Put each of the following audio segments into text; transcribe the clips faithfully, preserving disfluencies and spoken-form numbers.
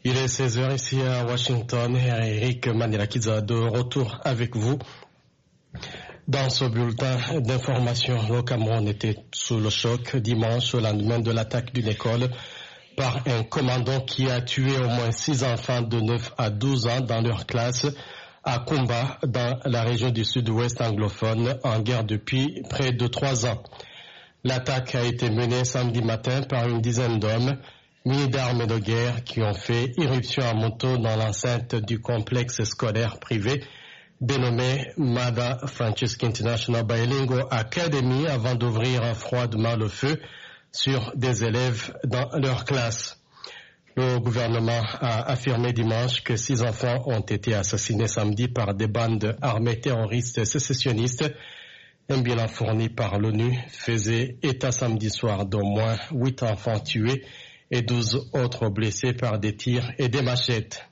Il est seize heures ici à Washington et Eric Manirakiza de retour avec vous. Dans ce bulletin d'information, le Cameroun était sous le choc dimanche au lendemain de l'attaque d'une école par un commando qui a tué au moins six enfants de neuf à douze ans dans leur classe à Kumba, dans la région du sud-ouest anglophone, en guerre depuis près de trois ans. L'attaque a été menée samedi matin par une dizaine d'hommes munis d'armes de guerre qui ont fait irruption à moto dans l'enceinte du complexe scolaire privé dénommé Mada Francisca International Bilingual Academy avant d'ouvrir froidement le feu sur des élèves dans leur classe. Le gouvernement a affirmé dimanche que six enfants ont été assassinés samedi par des bandes armées terroristes sécessionnistes. Un bilan fourni par l'ONU faisait état samedi soir d'au moins huit enfants tués et douze autres blessés par des tirs et des machettes.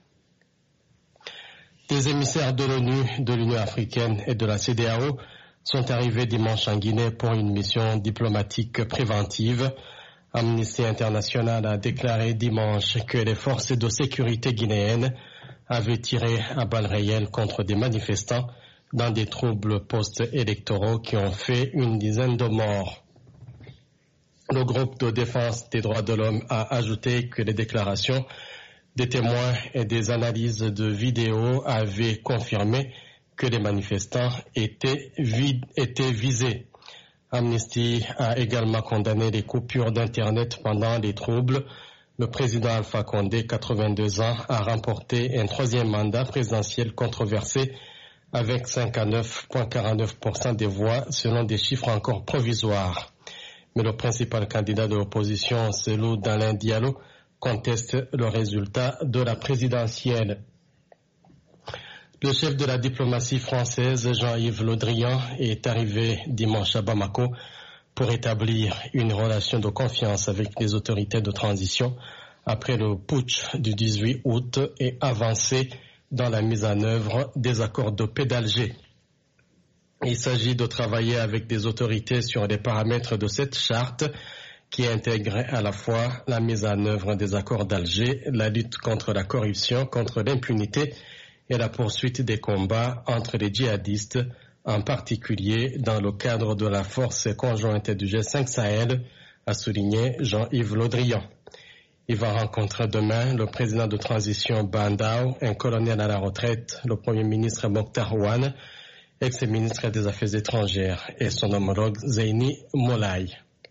Des émissaires de l'ONU, de l'Union africaine et de la C D A O sont arrivés dimanche en Guinée pour une mission diplomatique préventive. Amnesty International a déclaré dimanche que les forces de sécurité guinéennes avaient tiré à balles réelles contre des manifestants dans des troubles post-électoraux qui ont fait une dizaine de morts. Le groupe de défense des droits de l'homme a ajouté que les déclarations des témoins et des analyses de vidéos avaient confirmé que les manifestants étaient, vid- étaient visés. Amnesty a également condamné les coupures d'Internet pendant les troubles. Le président Alpha Condé, quatre-vingt-deux ans, a remporté un troisième mandat présidentiel controversé avec cinquante-neuf virgule quarante-neuf pour cent des voix selon des chiffres encore provisoires. Mais le principal candidat de l'opposition, Cellou Dalein Diallo, conteste le résultat de la présidentielle. Le chef de la diplomatie française, Jean-Yves Le Drian, est arrivé dimanche à Bamako pour établir une relation de confiance avec les autorités de transition après le putsch du dix-huit août et avancer dans la mise en œuvre des accords de paix d'Alger. Il s'agit de travailler avec des autorités sur les paramètres de cette charte qui intègre à la fois la mise en œuvre des accords d'Alger, la lutte contre la corruption, contre l'impunité et la poursuite des combats entre les djihadistes, en particulier dans le cadre de la force conjointe du G cinq Sahel, a souligné Jean-Yves Le Drian. Il va rencontrer demain le président de transition Bandao, un colonel à la retraite, le premier ministre Mokhtar Ouane, ex-ministre des Affaires étrangères, et son homologue Zeini Molay.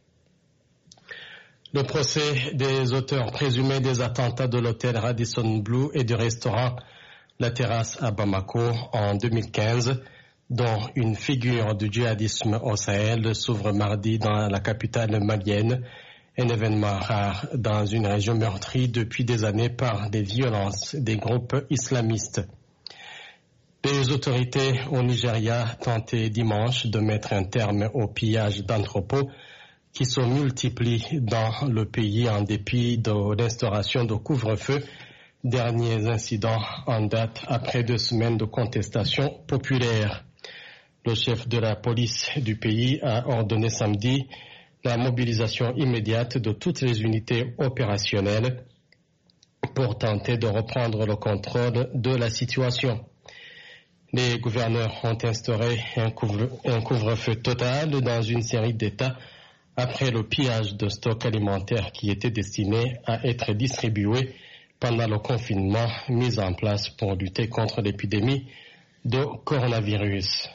Le procès des auteurs présumés des attentats de l'hôtel Radisson Blu et du restaurant La Terrasse à Bamako en deux mille quinze, dont une figure du djihadisme au Sahel, s'ouvre mardi dans la capitale malienne, un événement rare dans une région meurtrie depuis des années par des violences des groupes islamistes. Les autorités au Nigeria tentaient dimanche de mettre un terme au pillage d'entrepôts qui se multiplient dans le pays en dépit de l'instauration de couvre-feu, derniers incidents en date après deux semaines de contestation populaire. Le chef de la police du pays a ordonné samedi la mobilisation immédiate de toutes les unités opérationnelles pour tenter de reprendre le contrôle de la situation. Les gouverneurs ont instauré un, couvre, un couvre-feu total dans une série d'États après le pillage de stocks alimentaires qui étaient destinés à être distribués pendant le confinement mis en place pour lutter contre l'épidémie de coronavirus.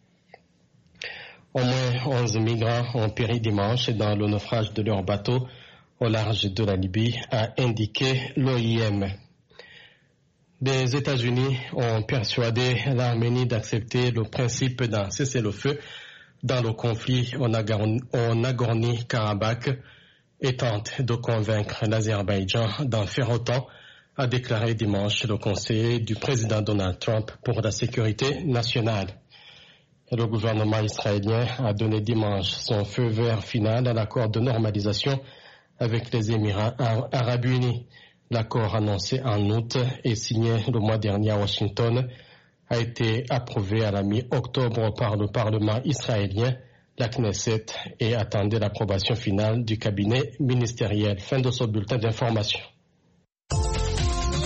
Au moins onze migrants ont péri dimanche dans le naufrage de leur bateau au large de la Libye, a indiqué l'O I M. Les États-Unis ont persuadé l'Arménie d'accepter le principe d'un cessez-le-feu dans le conflit au Nagorno-Karabakh et tente de convaincre l'Azerbaïdjan d'en faire autant, a déclaré dimanche le conseiller du président Donald Trump pour la sécurité nationale. Le gouvernement israélien a donné dimanche son feu vert final à l'accord de normalisation avec les Émirats arabes unis. L'accord annoncé en août et signé le mois dernier à Washington a été approuvé à la mi-octobre par le Parlement israélien, la Knesset, et attendait l'approbation finale du cabinet ministériel. Fin de ce bulletin d'information.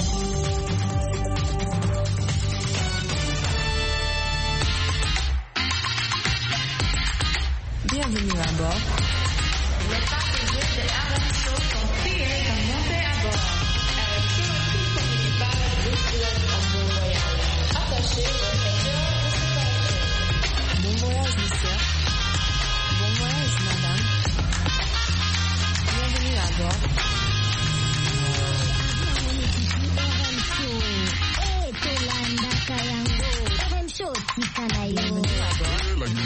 Bienvenue à bord. Les passagers de R M Show sont priés de monter à bord. R M Show et tout son équipage vous souhaitent un bon voyage. Attachez vos ceintures de sécurité. Bon voyage, monsieur. Bon voyage, madame. Bienvenue à bord. Bienvenue à bord.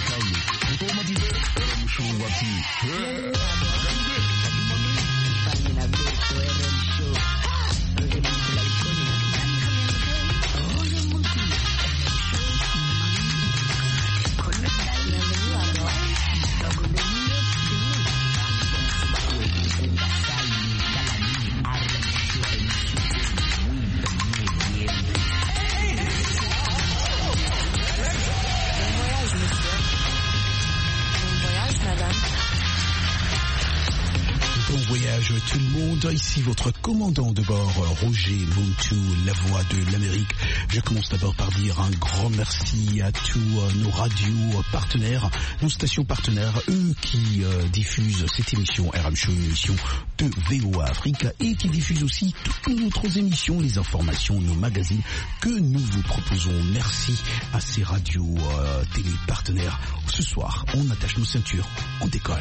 Tout le monde, ici votre commandant de bord, Roger Montou, la voix de l'Amérique. Je commence d'abord par dire un grand merci à tous nos radios partenaires, nos stations partenaires, eux qui euh, diffusent cette émission R M Show, une émission de V O A Afrique, et qui diffusent aussi toutes nos autres émissions, les informations, nos magazines que nous vous proposons. Merci à ces radios euh, télé partenaires. Ce soir, on attache nos ceintures, on décolle.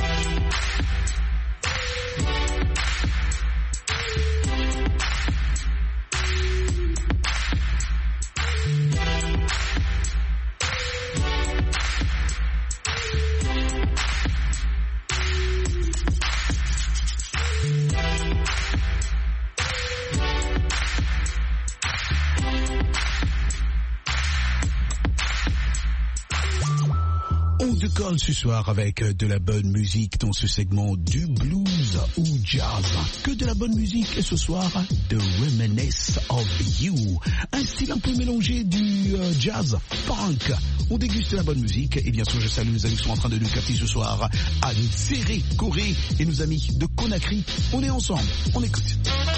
On décolle ce soir avec de la bonne musique dans ce segment du blues ou jazz. Que de la bonne musique et ce soir, The Reminisce of You. Un style un peu mélangé du euh, jazz funk. On déguste la bonne musique et bien sûr je salue nos amis qui sont en train de nous capter ce soir à Nzéré, Corée et nos amis de Conakry. On est ensemble, on écoute.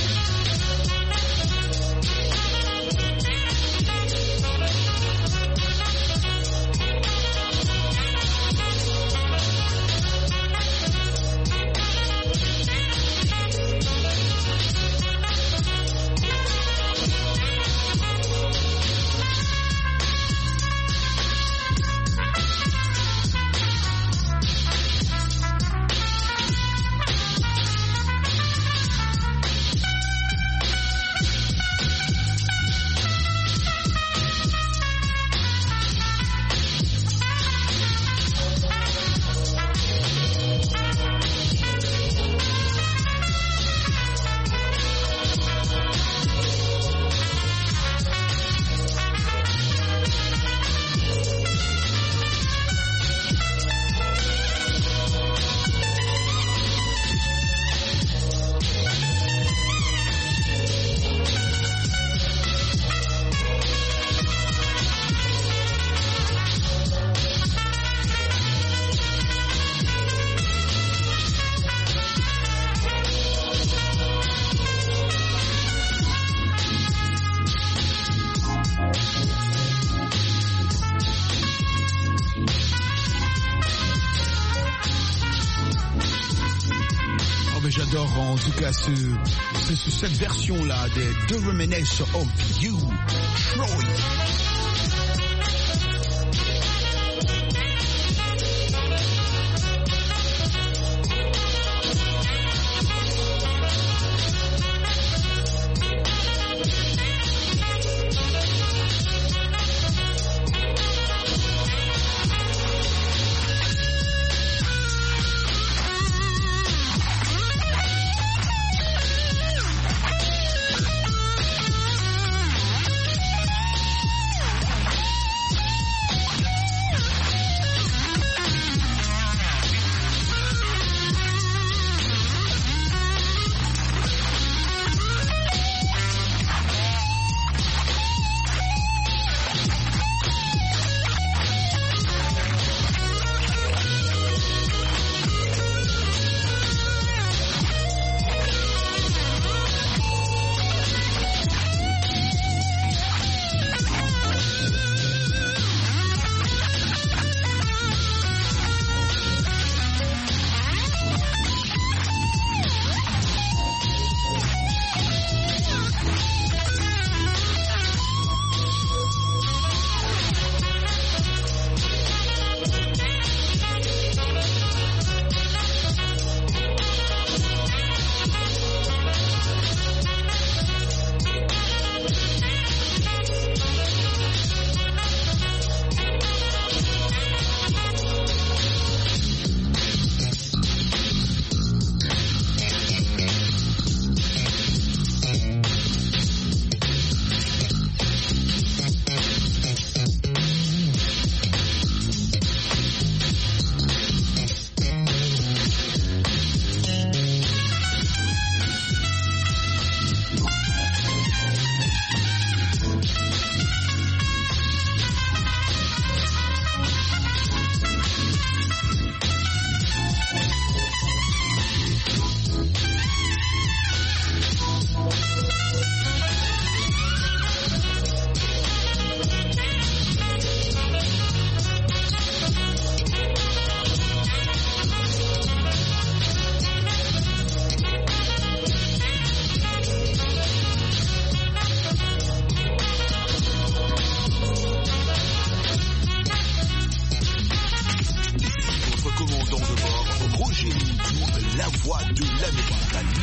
J'adore en tout cas ce, ce, cette version-là de The Reminisce of You, Troy.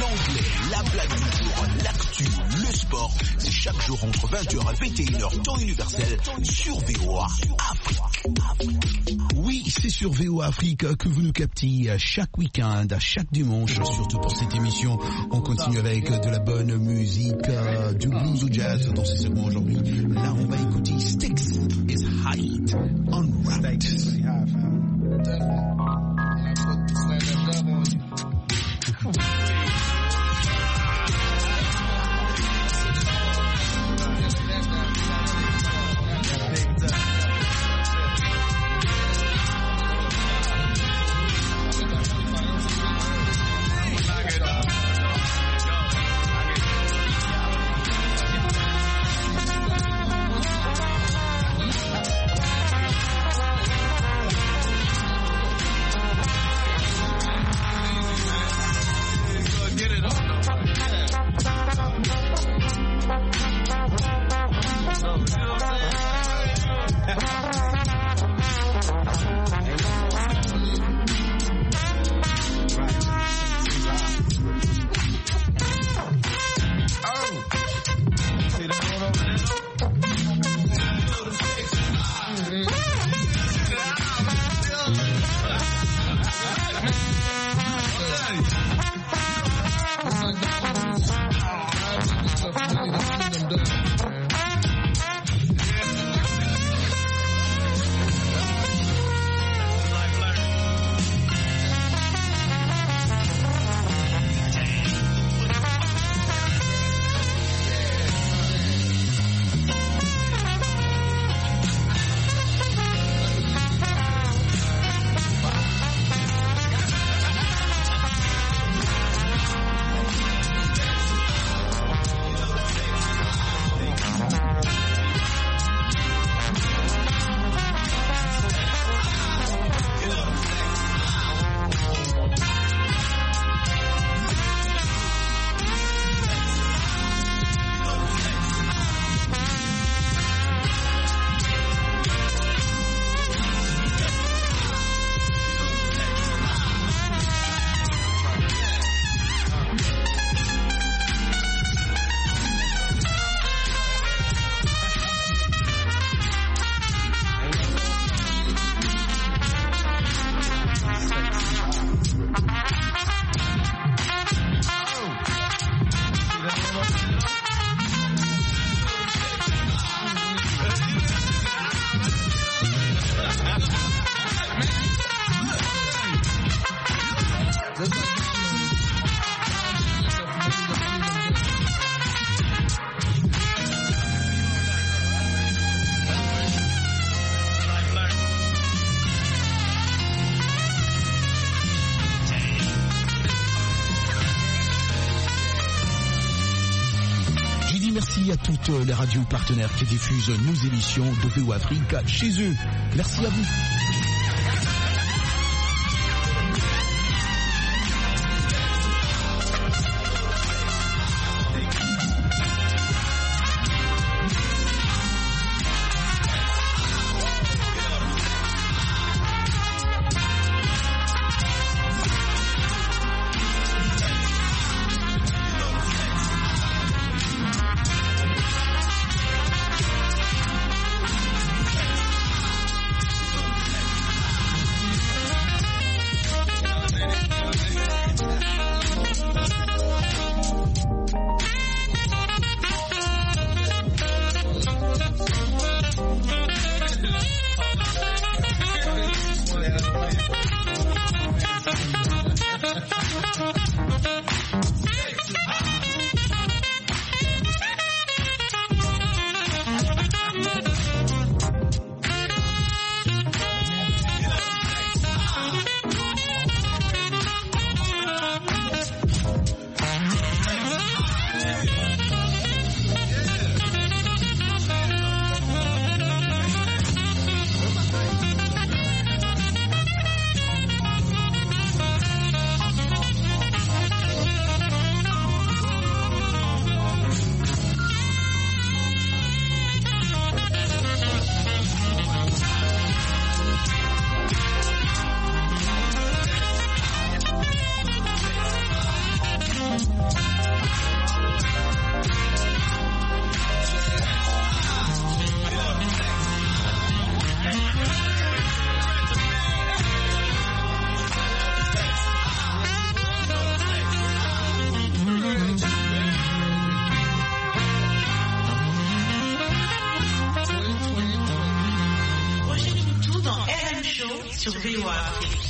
l'anglais, la blague du jour, l'actu, le sport. C'est chaque jour entre vingt heures et vingt et une heures temps universel sur V O A Afrique. Oui, c'est sur V O A Afrique que vous nous captez chaque week-end, chaque dimanche, surtout pour cette émission. On continue avec de la bonne musique, euh, du blues ou jazz dans ces segments aujourd'hui. Là, on va écouter Sticks is High on Rapt. Merci à toutes les radios partenaires qui diffusent nos émissions de V O A Afrique chez eux. Merci à vous. sur V O A Afrique.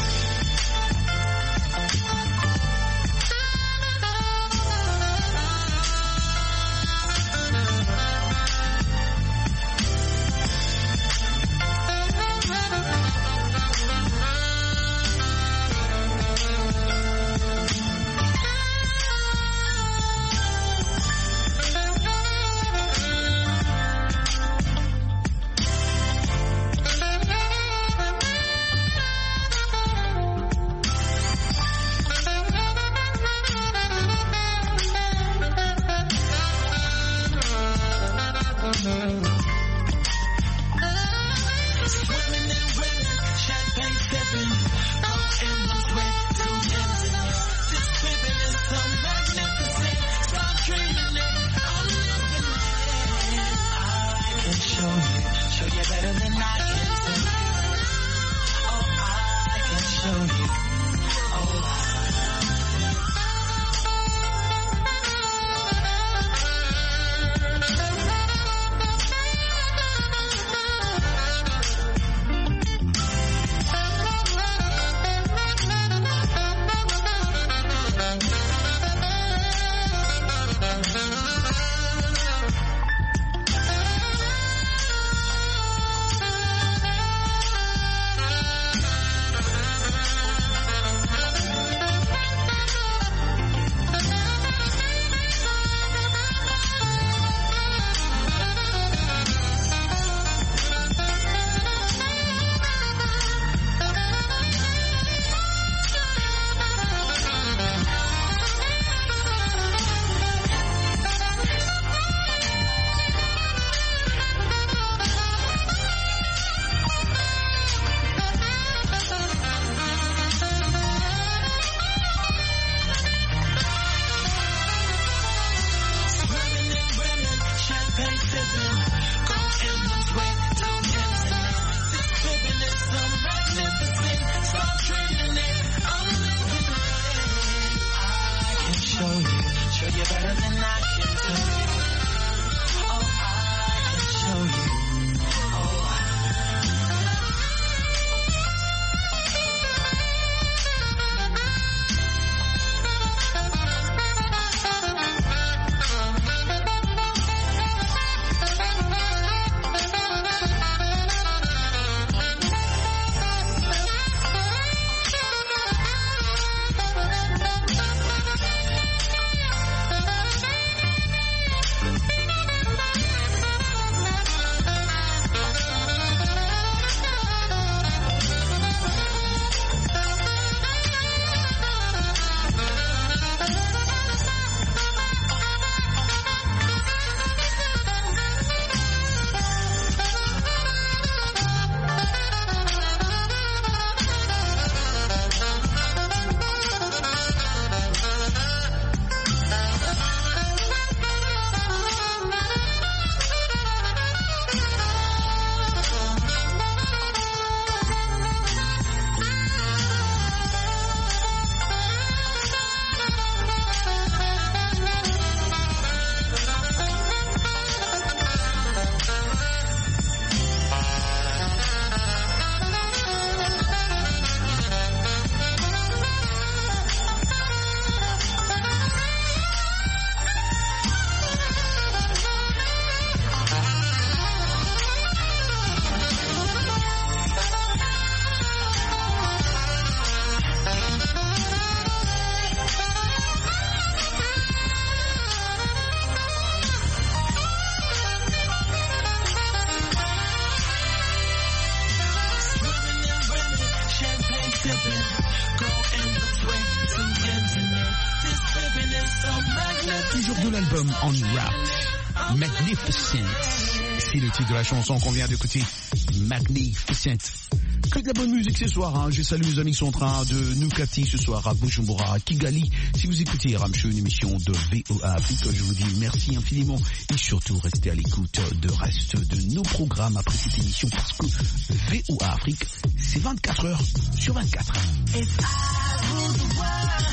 Toujours de l'album On Rap, Magnificent. C'est le titre de la chanson qu'on vient d'écouter, Magnificent. Que de la bonne musique ce soir, hein. Je salue mes amis qui sont en train de nous capter ce soir à Bujumbura, à Kigali. Si vous écoutez Ramshow, une émission de V O A Afrique, je vous dis merci infiniment et surtout restez à l'écoute de reste de nos programmes après cette émission parce que V O A Afrique, c'est vingt-quatre heures sur vingt-quatre. If I rule the world,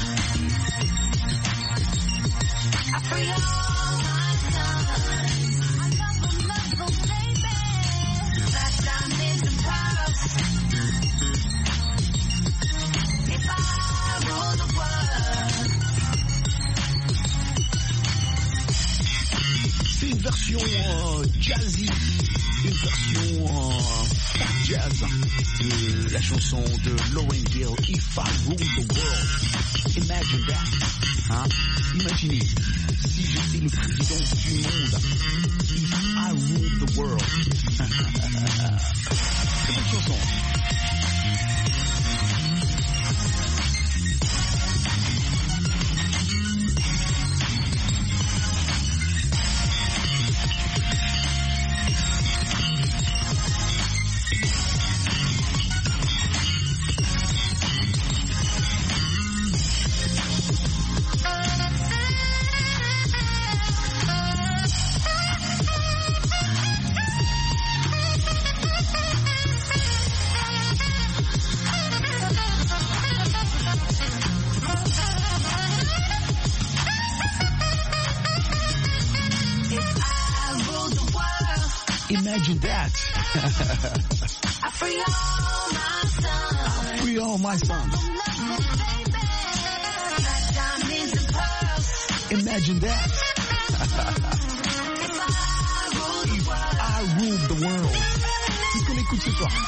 I free all my sons. I love them, love them, baby. That I'm in the past. jazzy, une version euh, pop jazz de la chanson de Lauryn Hill, If I Rule the World. Imagine that. Hein? Imaginez, si j'étais le président du monde, If I Rule the World. C'est une chanson. Imagine that. I free all my sons. Free all my sons. Like diamonds and pearls. Imagine that. If I rule the world. I rule the world. C'est ce qu'on écoute ce soir.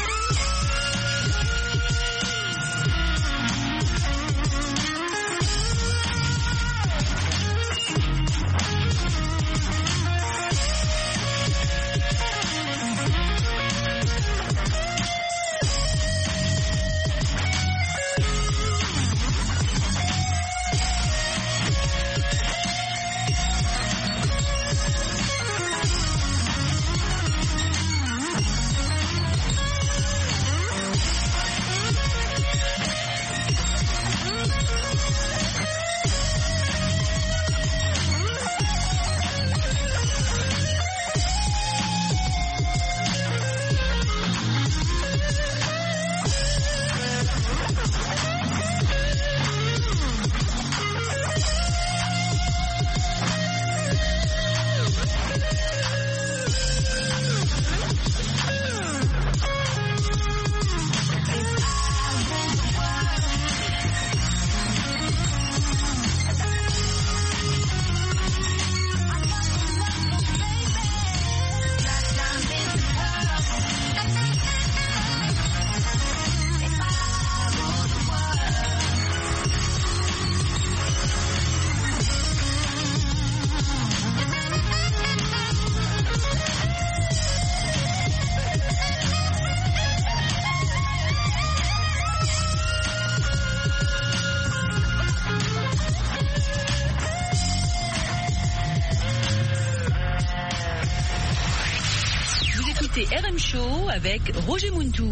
R M Show avec Roger Muntou.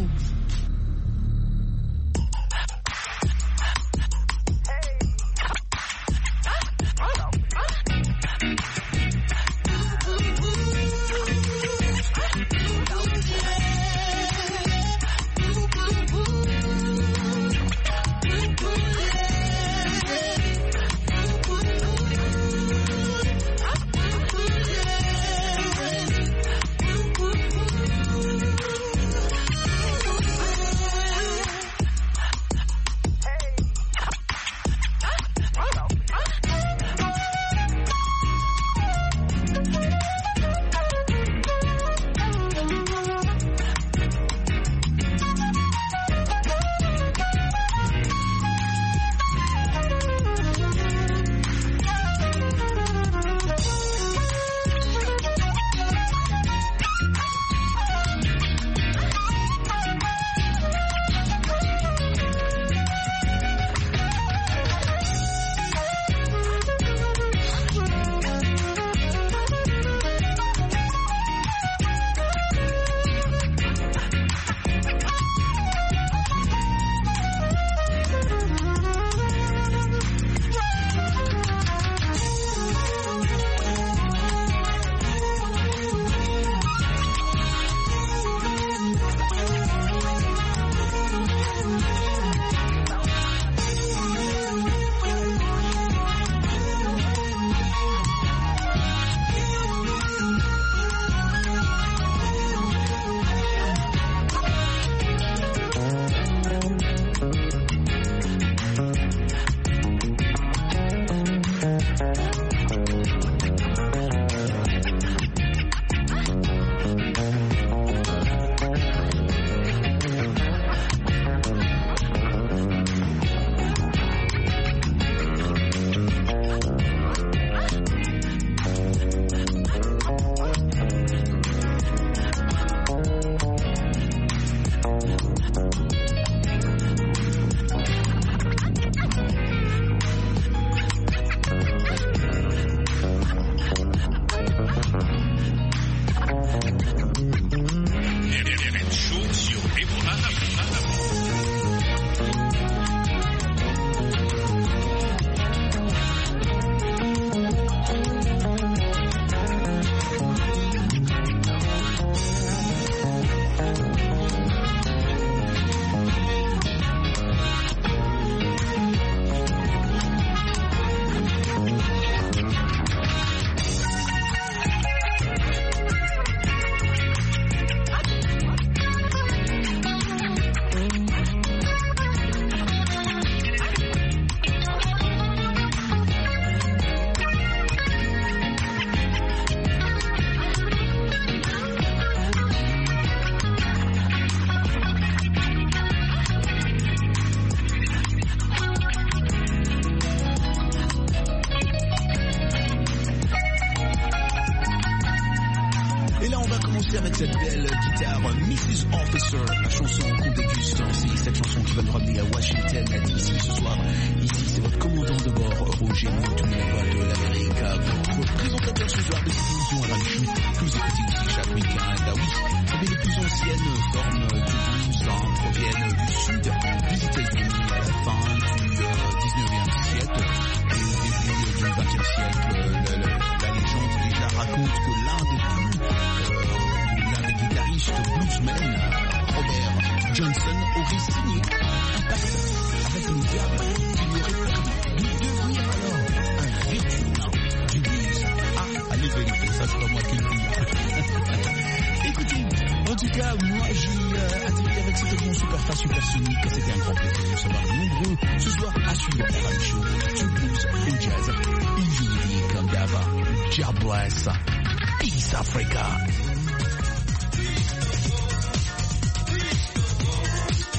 commencer avec cette belle guitare missus Officer, la chanson qu'on déguste. C'est cette chanson qui va nous ramener à Washington D C ce soir. Ici c'est votre commandant de bord Roger Moutou, la voix de l'Amérique, votre présentateur ce soir de cette émission à Radio que vous écoutez ici chaque week-end. Ah oui, mais les plus anciennes formes du blues hein, proviennent du sud des États-Unis à la fin du dix-neuvième siècle et au début du vingtième siècle. La, la, la légende déjà raconte que l'un des plus euh, l'un des guitaristes bluesmen, Robert Johnson, aurait signé un pacte avec une dame qui lui aurait permis de devenir alors un virtuose du blues. Ah, allez vérifier, ça c'est pas moi qui le dis. Écoutez, en tout cas, moi j'ai euh, atterri avec cet avion super fin, super sonique. C'était un grand plaisir de savoir nombreux ce soir à suivre R M Show, du blues au jazz. Et je vous dis comme d'hab, God bless, peace Africa.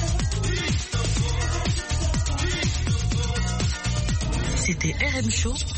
C'était R M Show